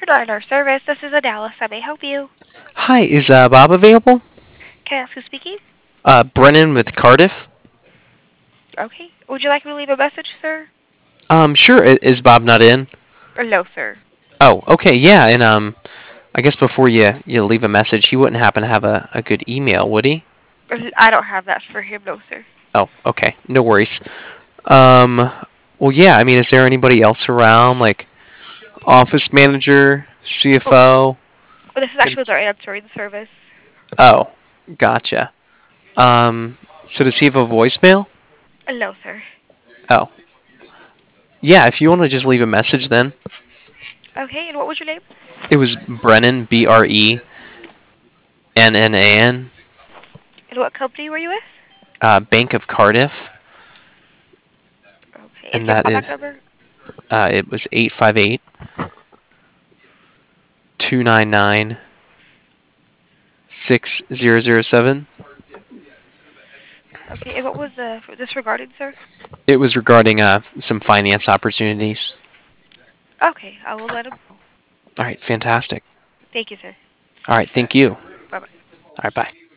Line our service. This is Dallas. I may help you. Hi, is Bob available? Can I ask who's speaking? Brennan with Cardiff. Okay. Would you like me to leave a message, sir? Sure. Is Bob not in? Or no, sir? Oh, okay, yeah. And I guess before you leave a message, he wouldn't happen to have a good email, would he? I don't have that for him, no, sir. Oh, okay, no worries. Well, yeah. I mean, is there anybody else around, like office manager, Oh, CFO? well, this is And actually their answering service. oh, gotcha. So does he have a voicemail? No, sir. Oh, yeah. If you want to just leave a message, then Okay, and what was your name? it was Brennan, BRENNAN, And what company were you with? Bank of Cardiff, Okay, and and your that callback is number? it was 858-299-6007. Okay, and what was this regarding, sir? It was regarding some finance opportunities. Okay, I will let him know. All right, fantastic. Thank you, sir. All right, thank you. Bye-bye. All right, bye.